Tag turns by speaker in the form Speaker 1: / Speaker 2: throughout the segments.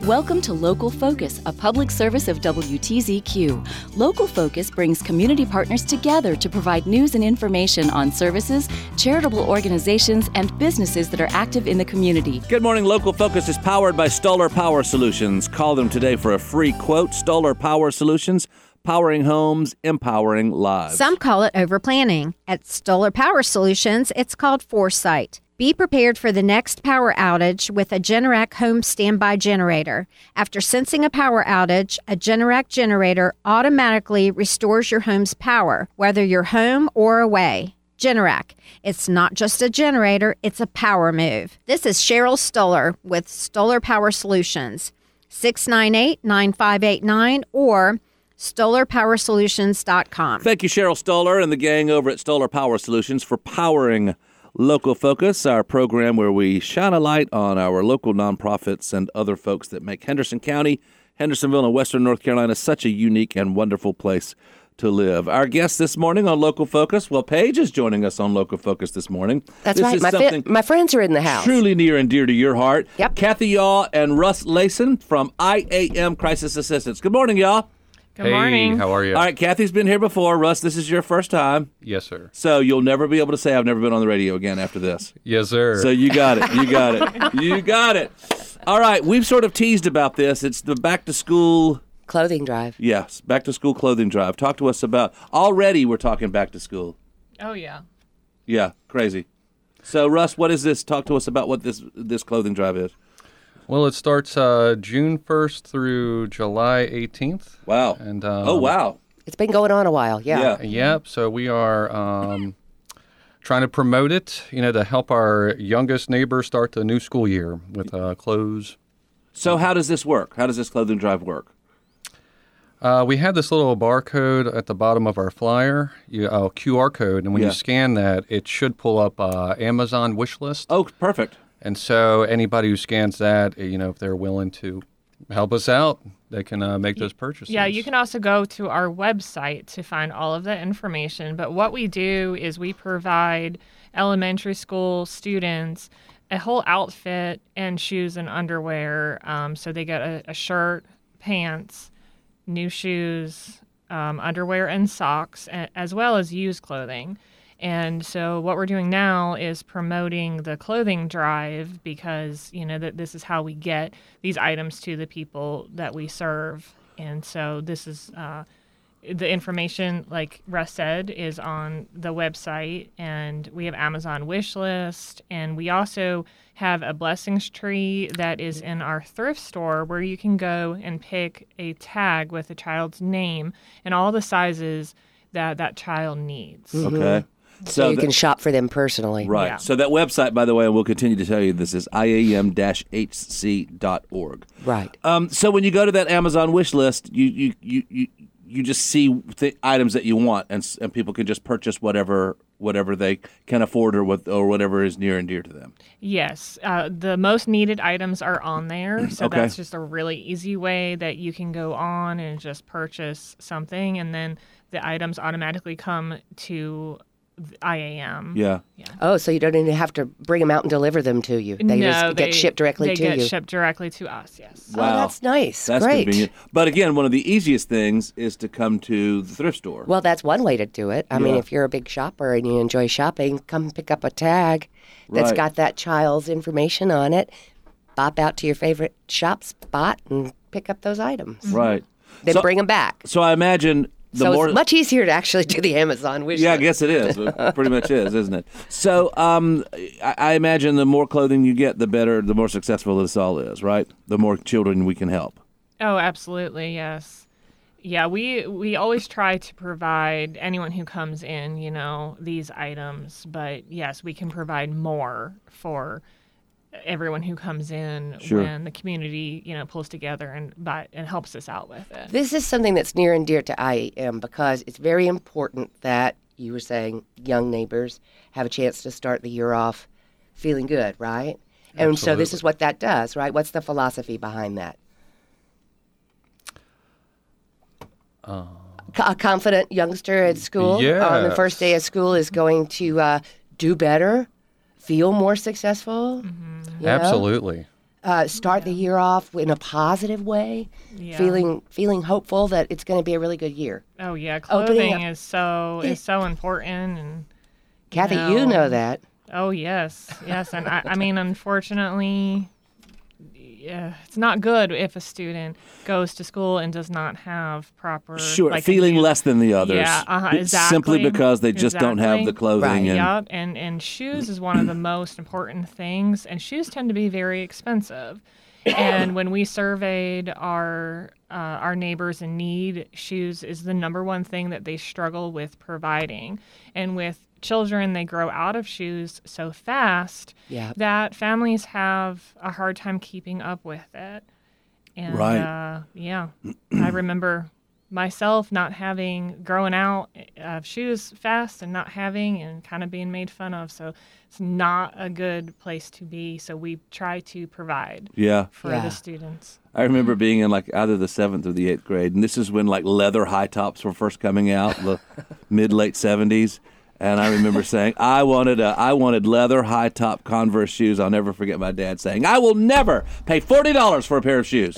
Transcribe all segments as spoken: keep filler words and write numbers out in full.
Speaker 1: Welcome to Local Focus, a public service of W T Z Q. Local Focus brings community partners together to provide news and information on services, charitable organizations, and businesses that are active in the community.
Speaker 2: Good morning. Local Focus is powered by Stoller Power Solutions. Call them today for a free quote. Stoller Power Solutions, powering homes, empowering lives.
Speaker 3: Some call it overplanning. At Stoller Power Solutions, it's called foresight. Be prepared for the next power outage with a Generac home standby generator. After sensing a power outage, a Generac generator automatically restores your home's power, whether you're home or away. Generac. It's not just a generator, it's a power move. This is Cheryl Stoller with Stoller Power Solutions. six nine eight, nine five eight nine or stoller power solutions dot com.
Speaker 2: Thank you, Cheryl Stoller and the gang over at Stoller Power Solutions for powering Local Focus, our program where we shine a light on our local nonprofits and other folks that make Henderson County, Hendersonville, and Western North Carolina such a unique and wonderful place to live. Our guest this morning on Local Focus, well, Paige is joining us on Local Focus this morning.
Speaker 4: That's
Speaker 2: this
Speaker 4: right. My, fi- my friends are in the house.
Speaker 2: Truly near and dear to your heart.
Speaker 4: Yep.
Speaker 2: Kathy Yaw and Russ Layson from I A M Crisis Assistance. Good morning, y'all.
Speaker 5: Good hey, morning. How are you?
Speaker 2: All right, Kathy's been here before. Russ, this is your first time.
Speaker 5: Yes, sir.
Speaker 2: So you'll never be able to say I've never been on the radio again after this.
Speaker 5: Yes, sir.
Speaker 2: So you got it. You got it. You got it. All right, we've sort of teased about this. It's the back-to-school...
Speaker 4: Clothing drive.
Speaker 2: Yes, back-to-school clothing drive. Talk to us about... Already we're talking back-to-school.
Speaker 6: Oh, yeah.
Speaker 2: Yeah, crazy. So, Russ, what is this? Talk to us about what this this clothing drive is.
Speaker 5: Well, it starts uh, June first through July eighteenth.
Speaker 2: Wow.
Speaker 5: And um,
Speaker 2: oh, wow.
Speaker 4: It's been going on a while, yeah.
Speaker 2: Yeah.
Speaker 5: Yep. So we are um, trying to promote it, you know, to help our youngest neighbors start the new school year with uh, clothes.
Speaker 2: So how does this work? How does this clothing drive work?
Speaker 5: Uh, we have this little barcode at the bottom of our flyer, you, uh, Q R code, and when
Speaker 2: Yeah.
Speaker 5: you scan that, it should pull up uh, Amazon wish list.
Speaker 2: Oh, perfect.
Speaker 5: And so anybody who scans that, you know, if they're willing to help us out, they can uh, make those purchases.
Speaker 6: Yeah, you can also go to our website to find all of that information. But what we do is we provide elementary school students a whole outfit and shoes and underwear. Um, so they get a, a shirt, pants, new shoes, um, underwear and socks, a- as well as used clothing. And so what we're doing now is promoting the clothing drive because, you know, that this is how we get these items to the people that we serve. And so this is uh, the information, like Russ said, is on the website. And we have Amazon wish list. And we also have a blessings tree that is in our thrift store where you can go and pick a tag with a child's name and all the sizes that that child needs.
Speaker 4: Mm-hmm.
Speaker 2: Okay.
Speaker 4: So,
Speaker 2: So
Speaker 4: you
Speaker 2: that-
Speaker 4: can shop for them personally.
Speaker 2: Right.
Speaker 6: Yeah.
Speaker 2: So that website, by the way, and we'll continue to tell you this, is I A M H C dot org.
Speaker 4: Right.
Speaker 2: Um, so when you go to that Amazon wish list, you you you, you, you just see th- items that you want, and s- and people can just purchase whatever whatever they can afford or what or whatever is near and dear to them.
Speaker 6: Yes, uh, the most needed items are on there, so
Speaker 2: Okay.
Speaker 6: that's just a really easy way that you can go on and just purchase something, and then the items automatically come to I A M.
Speaker 2: Yeah.
Speaker 4: Oh, so you don't even have to bring them out and deliver them to you. They
Speaker 6: no,
Speaker 4: just
Speaker 6: they
Speaker 4: get shipped directly
Speaker 6: they
Speaker 4: to
Speaker 6: get
Speaker 4: you.
Speaker 6: shipped directly to us. Yes.
Speaker 2: Wow.
Speaker 4: Oh, that's nice.
Speaker 2: That's
Speaker 4: Great.
Speaker 2: convenient. But again, one of the easiest things is to come to the thrift store.
Speaker 4: Well, that's one way to do it. I mean,
Speaker 2: Yeah.
Speaker 4: if you're a big shopper and you enjoy shopping, come pick up a tag that's
Speaker 2: Right.
Speaker 4: got that child's information on it. Bop out to your favorite shop spot and pick up those items.
Speaker 2: Right.
Speaker 4: Then
Speaker 2: So-
Speaker 4: bring them back.
Speaker 2: So I imagine the
Speaker 4: so
Speaker 2: more
Speaker 4: it's much easier to actually do the Amazon wish
Speaker 2: Yeah, I
Speaker 4: list.
Speaker 2: guess it is. It pretty much is, isn't it? So um, I, I imagine the more clothing you get, the better, the more successful this all is, right? The more children we can help.
Speaker 6: Oh, absolutely. Yes. Yeah, we we always try to provide anyone who comes in, you know, these items. But yes, we can provide more for everyone who comes in
Speaker 2: Sure.
Speaker 6: when the community, you know, pulls together and buy, and helps us out with it.
Speaker 4: This is something that's near and dear to I A M because it's very important that, you were saying, young neighbors have a chance to start the year off feeling good, right? And so this
Speaker 5: Absolutely.
Speaker 4: is what that does, right? What's the philosophy behind that?
Speaker 5: Uh,
Speaker 4: Co- A confident youngster at school on the
Speaker 5: Yes.
Speaker 4: first day of school is going to uh, do better, feel more successful. you know?
Speaker 5: Absolutely.
Speaker 4: uh, start the year off in a positive way,
Speaker 6: Yeah.
Speaker 4: feeling feeling hopeful that it's going to be a really good year.
Speaker 6: Oh yeah,
Speaker 4: Opening
Speaker 6: clothing
Speaker 4: up-
Speaker 6: is so is so important, and
Speaker 4: Kathy,
Speaker 6: know.
Speaker 4: you know that.
Speaker 6: oh yes, yes, and I, I mean, unfortunately, yeah, it's not good if a student goes to school and does not have proper
Speaker 2: Sure,
Speaker 6: like, a
Speaker 2: feeling
Speaker 6: new-
Speaker 2: less than the others.
Speaker 6: Yeah, uh-huh,
Speaker 2: b-
Speaker 6: exactly.
Speaker 2: Simply because they just don't have
Speaker 6: Exactly.
Speaker 2: the clothing.
Speaker 4: Right.
Speaker 2: And,
Speaker 6: Yep, and and shoes is one of the most important things, and shoes tend to be very expensive. And when we surveyed our uh, our neighbors in need, shoes is the number one thing that they struggle with providing. And with children, they grow out of shoes so fast
Speaker 4: Yeah.
Speaker 6: that families have a hard time keeping up with it. And
Speaker 2: Right.
Speaker 6: uh, yeah, I remember myself not having, growing out of shoes fast and not having and kind of being made fun of. So it's not a good place to be. So we try to provide
Speaker 2: yeah.
Speaker 6: for
Speaker 4: Yeah.
Speaker 6: the students.
Speaker 2: I remember being in like either the seventh or the eighth grade, and this is when like leather high tops were first coming out, the mid late seventies. And I remember saying, I wanted a, I wanted leather high top Converse shoes. I'll never forget my dad saying, I will never pay forty dollars for a pair of shoes.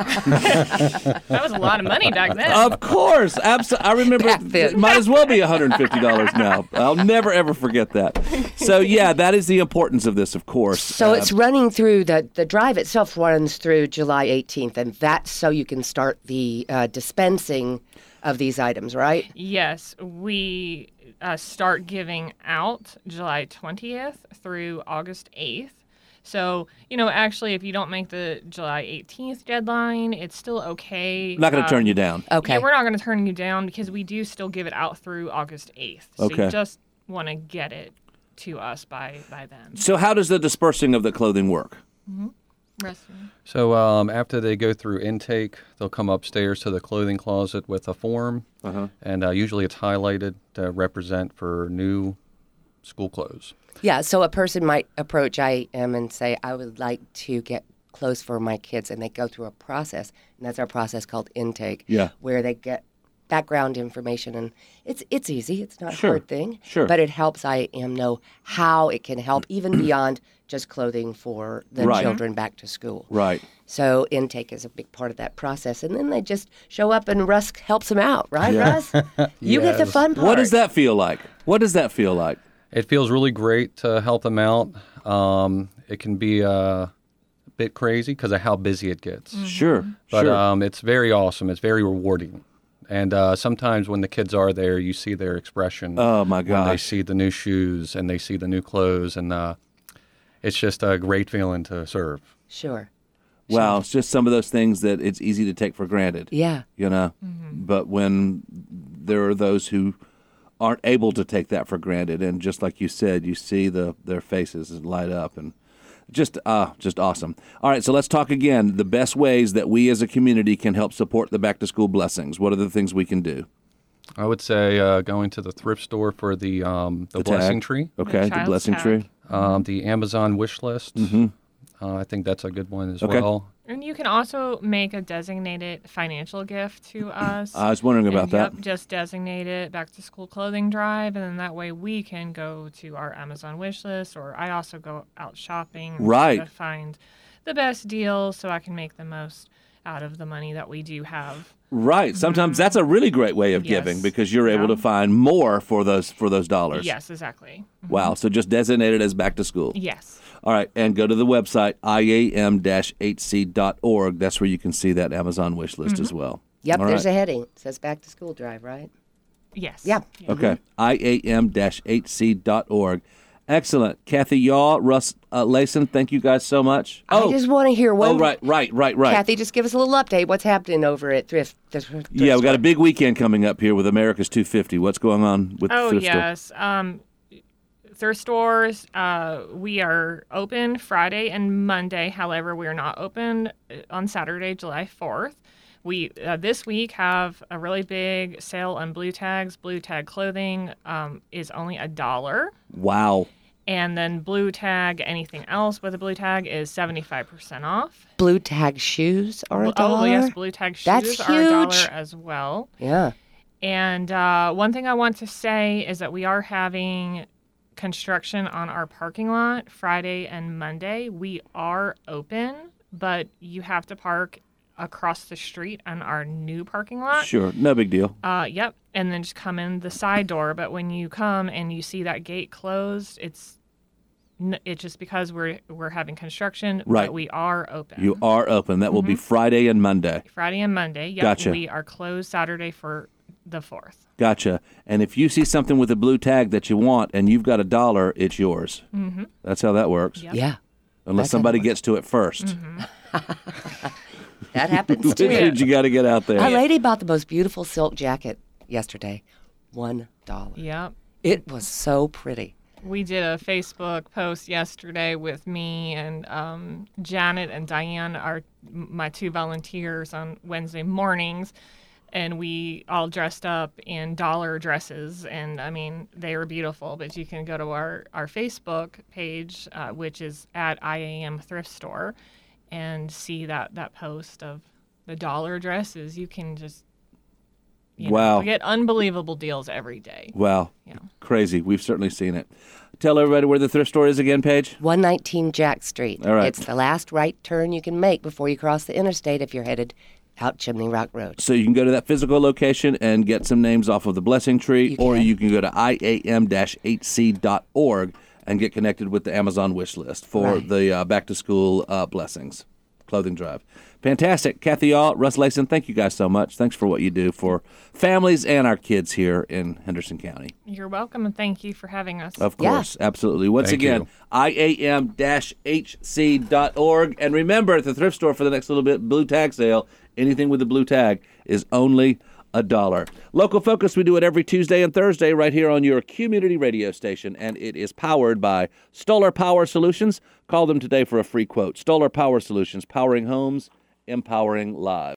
Speaker 6: That was a lot of money back then.
Speaker 2: Of course, absolutely. I remember
Speaker 4: Back then.
Speaker 2: it might as well be one hundred fifty dollars now. I'll never ever forget that. So yeah, that is the importance of this, of course.
Speaker 4: So
Speaker 2: Uh,
Speaker 4: it's running through, the, the drive itself runs through July eighteenth, and that's so you can start the uh, dispensing of these items, right?
Speaker 6: Yes, we uh, start giving out July twentieth through August eighth. So, you know, actually, if you don't make the July eighteenth deadline, it's still okay.
Speaker 2: I'm not going to
Speaker 6: Uh,
Speaker 2: turn you down.
Speaker 4: Okay.
Speaker 6: Yeah, we're not going to turn you down because we do still give it out through August eighth. So
Speaker 2: Okay.
Speaker 6: you just want to get it to us by, by then.
Speaker 2: So how does the dispersing of the clothing work?
Speaker 6: Resting.
Speaker 5: So um, after they go through intake, they'll come upstairs to the clothing closet with a form,
Speaker 2: Uh-huh.
Speaker 5: and uh, usually it's highlighted to represent for new school clothes.
Speaker 4: Yeah, so a person might approach I A M and say, I would like to get clothes for my kids, and they go through a process, and that's our process called intake,
Speaker 2: Yeah.
Speaker 4: where they get background information, and it's it's easy. It's not
Speaker 2: Sure,
Speaker 4: a hard thing,
Speaker 2: sure.
Speaker 4: but it helps I A M know how it can help, even beyond just clothing for the
Speaker 2: Right.
Speaker 4: children back to school.
Speaker 2: Right.
Speaker 4: So intake is a big part of that process, and then they just show up, and Russ helps them out, right,
Speaker 2: Yeah.
Speaker 4: Russ? You get the
Speaker 5: Yes.
Speaker 4: fun part.
Speaker 2: What does that feel like? What does that feel like?
Speaker 5: It feels really great to help them out. Um, it can be uh, a bit crazy because of how busy it gets.
Speaker 2: Sure.
Speaker 5: But
Speaker 2: sure.
Speaker 5: um, it's very awesome. It's very rewarding. And uh, sometimes when the kids are there, you see their expression.
Speaker 2: Oh, my
Speaker 5: When they
Speaker 2: gosh.
Speaker 5: see the new shoes and they see the new clothes. And uh, it's just a great feeling to serve.
Speaker 4: Sure.
Speaker 2: Wow, it's just some of those things that it's easy to take for granted.
Speaker 4: Yeah.
Speaker 2: You know? But when there are those who aren't able to take that for granted, and just like you said, you see the their faces light up, and just uh, just awesome. All right, so let's talk again. The best ways that we as a community can help support the back to school blessings. What are the things we can do?
Speaker 5: I would say uh, going to the thrift store for the um, the,
Speaker 2: The
Speaker 5: blessing
Speaker 2: tag.
Speaker 5: tree,
Speaker 2: Okay, the
Speaker 6: child's
Speaker 2: blessing
Speaker 6: tag.
Speaker 2: tree.
Speaker 5: um, the Amazon wish list.
Speaker 2: Mm-hmm.
Speaker 5: Uh, I think that's a good one as
Speaker 2: Okay.
Speaker 5: well.
Speaker 6: And you can also make a designated financial gift to us.
Speaker 2: I was wondering about
Speaker 6: And,
Speaker 2: that.
Speaker 6: Yep, just designate it back to school clothing drive, and then that way we can go to our Amazon wish list, or I also go out shopping and
Speaker 2: Right.
Speaker 6: try to find the best deals so I can make the most out of the money that we do have.
Speaker 2: Right. Sometimes that's a really great way of
Speaker 6: Yes.
Speaker 2: giving because you're able
Speaker 6: Yeah.
Speaker 2: to find more for those for those dollars.
Speaker 6: Yes, exactly.
Speaker 2: Wow. So just designate it as back to school.
Speaker 6: Yes.
Speaker 2: All right, and go to the website I A M H C dot org. That's where you can see that Amazon wish list as well.
Speaker 4: Yep,
Speaker 2: All
Speaker 4: there's
Speaker 2: right.
Speaker 4: a heading. It says back to school drive, right?
Speaker 6: Yes.
Speaker 4: Yeah.
Speaker 2: Okay, I A M H C dot org. Excellent. Kathy Yaw, Russ uh, Layson, thank you guys so much.
Speaker 4: I just want to hear one.
Speaker 2: oh, right, right, right, right.
Speaker 4: Kathy, just give us a little update. What's happening over at Thrift? The thrift
Speaker 2: yeah, we got a
Speaker 4: store?
Speaker 2: big weekend coming up here with America's two fifty. What's going on with
Speaker 6: Oh,
Speaker 2: thrift store?
Speaker 6: yes. Um, thrift stores, uh, we are open Friday and Monday. However, we are not open uh, on Saturday, July fourth. We uh, this week have a really big sale on blue tags. Blue tag clothing um, is only a dollar.
Speaker 2: Wow.
Speaker 6: And then blue tag, anything else with a blue tag is seventy-five percent off.
Speaker 4: Blue tag shoes are a dollar.
Speaker 6: Oh, yes, blue tag shoes
Speaker 4: That's
Speaker 6: are a dollar
Speaker 4: huge.
Speaker 6: as well.
Speaker 4: Yeah.
Speaker 6: And uh, one thing I want to say is that we are having construction on our parking lot Friday and Monday. We are open, but you have to park across the street on our new parking lot.
Speaker 2: Sure, no big deal.
Speaker 6: Uh, yep, and then just come in the side door. But when you come and you see that gate closed, it's n- it's just because we're we're having construction.
Speaker 2: Right.
Speaker 6: But we are open.
Speaker 2: You are open. That will be Friday and Monday.
Speaker 6: Friday and Monday. Yep.
Speaker 2: Gotcha.
Speaker 6: We are closed Saturday for the fourth.
Speaker 2: Gotcha. And if you see something with a blue tag that you want and you've got a dollar, it's yours. Mm-hmm. That's how that works.
Speaker 6: Yep.
Speaker 4: Yeah.
Speaker 2: Unless
Speaker 4: That's how
Speaker 2: somebody
Speaker 4: it
Speaker 2: gets to it first.
Speaker 6: Mm-hmm.
Speaker 4: That happens too.
Speaker 2: you got to get out there.
Speaker 4: A lady bought the most beautiful silk jacket yesterday. One dollar.
Speaker 6: Yep.
Speaker 4: It was so pretty.
Speaker 6: We did a Facebook post yesterday with me and um, Janet and Diane, our my two volunteers, on Wednesday mornings, and we all dressed up in dollar dresses. And I mean, they were beautiful. But you can go to our our Facebook page, uh, which is at I A M Thrift Store, and see that that post of the dollar dresses. You can just you
Speaker 2: Wow.
Speaker 6: know, get unbelievable deals every day.
Speaker 2: Wow.
Speaker 6: Yeah.
Speaker 2: Crazy. We've certainly seen it. Tell everybody where the thrift store is again, Paige.
Speaker 4: one nineteen Jack Street.
Speaker 2: All right.
Speaker 4: It's the last right turn you can make before you cross the interstate if you're headed out Chimney Rock Road.
Speaker 2: So you can go to that physical location and get some names off of the blessing tree,
Speaker 4: You
Speaker 2: or
Speaker 4: can.
Speaker 2: you can go to I A M H C dot org and get connected with the Amazon wish list for
Speaker 4: Right.
Speaker 2: the uh, back to school uh, blessings clothing drive. Fantastic. Kathy Yaw, Russ Layson, thank you guys so much. Thanks for what you do for families and our kids here in Henderson County.
Speaker 6: You're welcome, and thank you for having us.
Speaker 2: Of
Speaker 4: Yeah.
Speaker 2: course, absolutely. Once
Speaker 5: Thank
Speaker 2: again,
Speaker 5: you.
Speaker 2: I A M H C dot org. And remember, at the thrift store for the next little bit, blue tag sale, anything with the blue tag is only a dollar. Local Focus, we do it every Tuesday and Thursday right here on your community radio station, and it is powered by Stoller Power Solutions. Call them today for a free quote. Stoller Power Solutions, powering homes, empowering lives.